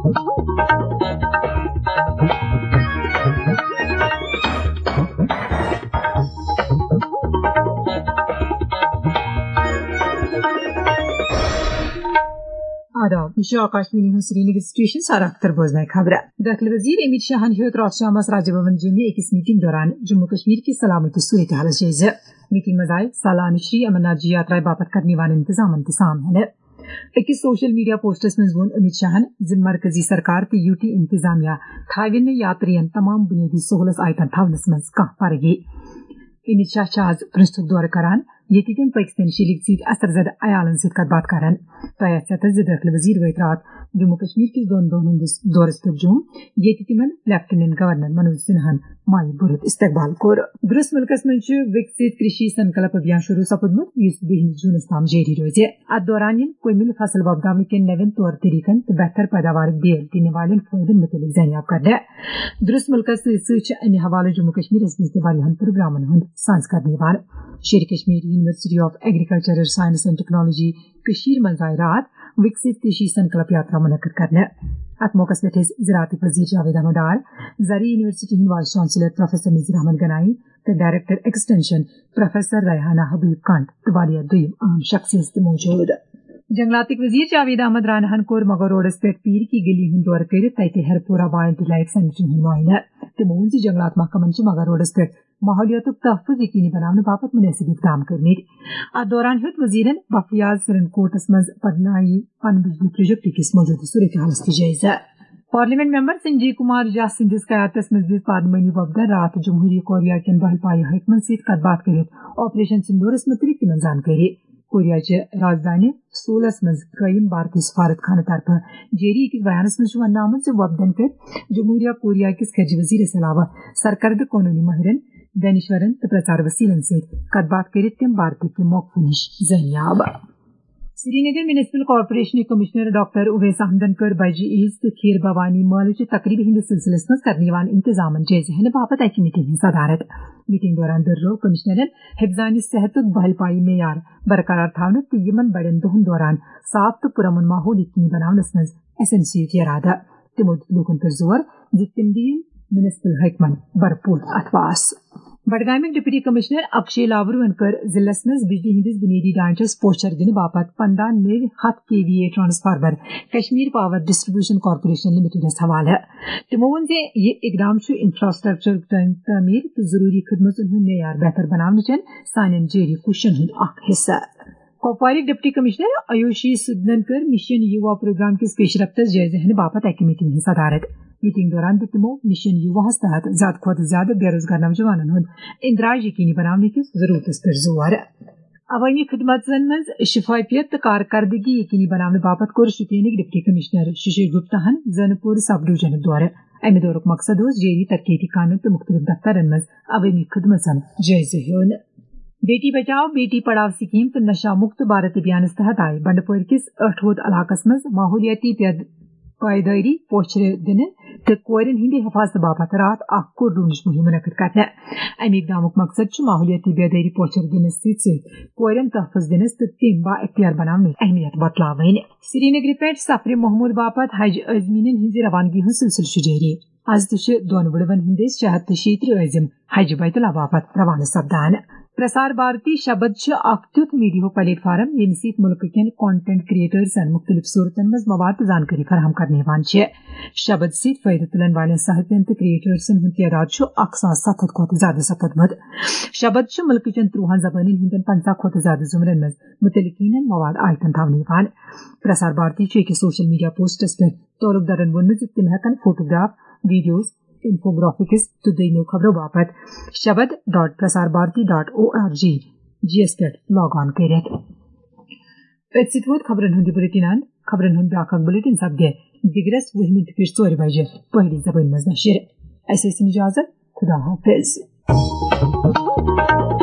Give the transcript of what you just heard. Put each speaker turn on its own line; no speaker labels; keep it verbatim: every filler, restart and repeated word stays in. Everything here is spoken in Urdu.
آداب یہ آکاشوانی ہند سری نگر سٹیشن سارا اختر بوزنائے خبر داخل وزیر امت شاہ ہیوت رات شام راجہ بھون جمع اکس میٹنگ دوران جموں کشمیر کی سلامتی صورتحال جائزہ میٹنگ مز آئے سالانہ شری امرناتھ جی یاترا باپت کرنے والے انتظام انتظام ہے اکس سوشل میڈیا پوسٹس مز ون امت شاہن زِ مرکزی سرکار تو یو ٹی انتظامیہ تھاوین یاترین تمام بنیادی سہولت آیتن تھونس مز کھانا پرگی امت شاہ آز پرنسٹک دورہ کران یتی تم پاکستانی شیلک ست اثر زدہ عیالن ست کت بات کران تیس داخل وزیر ویت رات جموں کشمیر کس دون دون ہندس دورس پر جوم یتی تمن لیفٹیننٹ گورنر منوج سنہن مائی برت استقبال کور درس ملکس من وکست کرشی سنکلپ ابھیان شروع سپدمت اس بہن جونس تام جاری روز ات دوران کمل فصل وپداؤن کن نوین طور طریقن تو بہتر پیداوار بیل دن والن فائدن متعلق زنیاب کرنے درس ملکس ست امہ حوالہ جموں کشمیر مز تہ پروگرامن ہند سانز کرنے Sher Kashmir university of agricultural science and technology کشیر مز آئے رات وکست کرشی سنکلپ یاترا منعقد کرنے ات موقع پہ زراعت وزیر جاوید احمد ڈار زرعی یونیورسٹی ہند vice chancellor professor Nazir Ahmad Ganai تو director extension professor Rehana Habib کنٹ تو واریاہ دویم اہم شخصیت موجود جنگلات وزیر جاوید احمد رانہن کور مغل روڈس پہ پیر کی گلی ہند دور کر تتہ ہرپورہ وائلڈ لائف سینچری ہند معائنہ تمو وون زِ جنگلات محکمن مغل روڈس پہ ماحولیاتک تحفظ یقینی بنانے باپت مناسب اقدام کرمت ات دوران ہیوت وزیرن بفیاض سرن کوٹس مز پرنائی پن بجلی پروجیکٹ کس موجودہ صورتحالس تہ جائزہ پارلیمنٹ ممبر سنجے کمار جھا سندس قیادتس مز دِژ پادمنی وفدن رات جمہوری کوریا کین بحل پایہ حکمن ست کت بات کرت آپریشن سندورس متعلق تمن زانکاری کوریا چہ راجدانی سولس مز قائم بھارتی سفارت خانہ طرف جاری اکس بیانس مز وننہٕ آمت زِ وفدن کر جمہوریہ کوریا کس خارجہ وزیرس علاوہ سرکردہ قانونی ماہرن دانشورن تو پرچار وسیلن ست کت بات کرت تم بھارتی کے موقف نش زنیاب Srinagar municipal corporation commissioner doctor Owais احمدن کر بجہ عیز تو کھیر بھوانی مالچہ تقریب ہندس سلسلس مز کرنے انتظام جائزہ ہینہ باپت اکہ میٹنگ ہند صدارت میٹنگ دوران دررو کمشنرن حفظان صحت بحل پائی معیار برقرار تھونک تو یمن بڑن دہن دوران صاف تو پرامن ماحول یقینی بناونس مز ایسنسیت ارادہ تمو لوکن پر زور زِ تم دین میونسپل حکمن بھرپور اتواس بڈگامک ڈپٹی کمشنر اکشے لاورون کر ضلع مز بجلی ہندس بنیادی ڈھانچس پوچھر دن باپت پندہ نو ہتھ K V A transformer Kashmir power distribution corporation لمیٹڈس حوالہ تمو وون زِ یہ اقدام انفراسٹرکچر تعمیر تو ضروری خدمتن ہند معیار بہتر بناونچن سانن جاری کوششن ہند اخ حصہ کپوارک ڈپٹی کمشنر آیوشی سدنن کر مشن یووا پروگرام کس پیش رفتس جائزہ ہند باپت اکہ میٹنگ ہند صدارت میٹنگ دوران تمو مشن یوواہس تحت زیادہ کھت زیادہ بے روزگار نوجوانن ہند اندراج یقینی بنانے کس ضرورت پر زور عوامی خدماتن مز شفافیت تو کارکردگی یقینی بنانے باپت کور شپینک ڈپٹی کمشنر ششیر گپتاہن زنپور سب ڈویژن دورہ امہ دورک مقصد اس جاری ترقیتی قانون تو مختلف دفترن مز عوامی خدمتن جائزہ ہون بیٹی بچاؤ بیٹی پڑھاؤ سکیم تو نشہ مکت بھارت ابھیانس تحت آئے بنڈپور کس اٹھوت علاقس مز ماحولیاتی پائیداری پوچھر دن تو کورن ہند حفاظت باپت رات اخ کور ڈونچ مہم منعقد کرنے امہ اقدامک مقصد ماحولیاتی بیداری پوچھر دنس ست ست کورن تحفظ دنس تو تم با اختیار بنانے اہمیت بتلاوین سری نگر پہ سفر محمود باپت حج عازمین ہند روانگی ہند سلسلہ جاری آز تہ دون وڑون ہندس شیٚے ہتھ تہ شیٚیہِ ترٕہ عازم حج بیت اللہ باپت روانہ سپدان پرسار بھارتی شبد اخ تیُتھ میڈیا پلیٹ فارم یم ست ملک کین کانٹینٹ کریٹرزن مختلف صورتن مز مواد تو زانکاری فراہم کرنے شبد ست فائدہ تلن والن صحافین تو کریٹرزن ہند تعداد اک ساس ست ہتھ کھت زیادہ سپدمت شبد ملک چین ترہن زبانن ہند پنچہ کھت زیادہ زمرن مز متعلقین مواد آیتن تھونہ پرسار بھارتی أکس سوشل میڈیا پوسٹس پہ تعلق دارن ووٚن زِ تم ہیکن فوٹوگراف ویڈیوز انفوگرافکس تو دیمو خبروں باپت شبد dot Prasar Bharati dot O R G G S پہ لاگ آن کرت ات ووت خبرن ہند بلٹن خبرن ہند بیاکھ بلٹن سپدے دگرس وہ منٹ پیش ژور بجے پہلی زبان مز نشر اس اجازت خدا حافظ